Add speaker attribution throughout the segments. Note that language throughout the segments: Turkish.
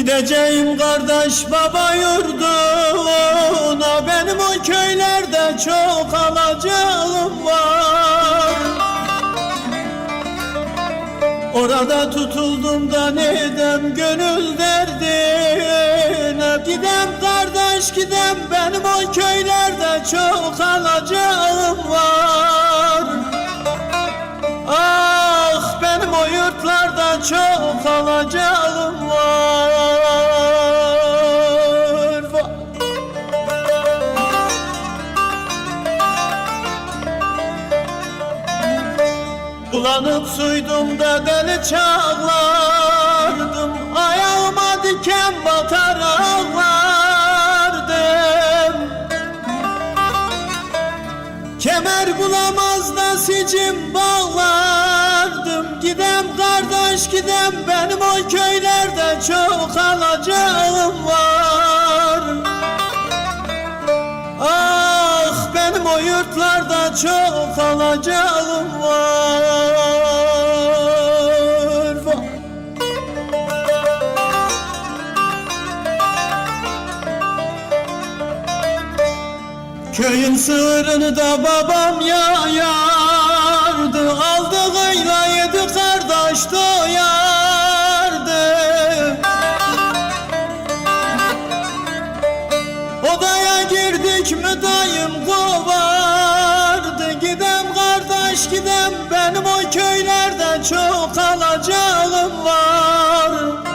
Speaker 1: Gideceğim kardeş baba yurduna, benim o köylerde çok alacağım var. Orada tutuldum da nedem gönül derdine. Gidem kardeş gidem, benim o köylerde çok alacağım var. Ah benim o yurtlarda çok alacağım var. Bulanıp suydum da deli çağlardım, ayağıma diken batar ağlardım. Kemer bulamaz da sicim bağlardım. Gidem kardeş gidem, benim o köylerde çok alacağım var. Ah benim o yurtlarda çok alacağım var. Köyün sığırını da babam yayardı, aldığıyla 7 kardeş doyardı. Odaya girdik mi dayım kovardı. Gidem kardeş gidem, benim o köylerde çok alacağım var.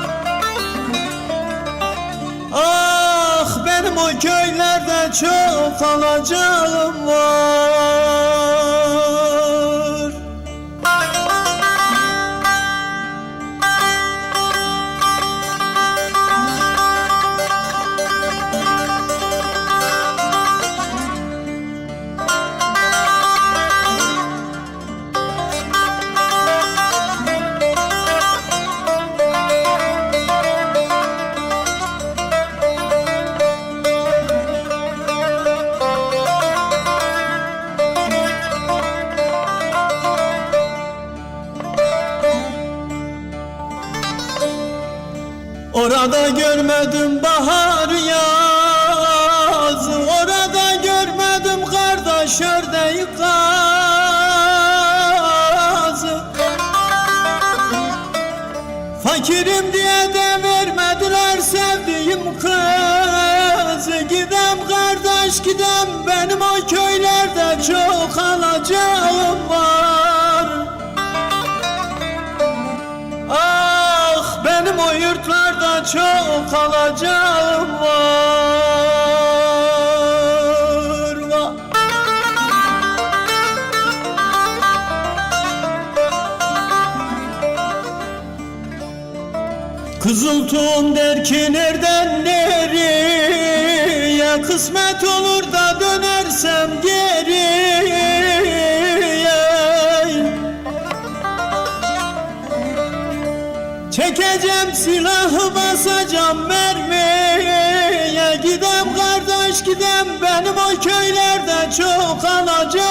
Speaker 1: Ah benim o köylerde çok alacağım var. Orada görmedim bahar yazı, orada görmedim kardeş ördeği kazı. Fakirim diye de vermediler sevdiğim kızı. Gidem kardeş gidem, benim o köylerde çok alacağım var. Ah benim o yurtlarda çok alacağım var. Kızıl tohum der ki nereden nereye, kısmet olur da dönersem geriye. Çekeceğim silahı, basacağım mermiye. Gidem kardeş gidem, benim o köylerde çok alacağım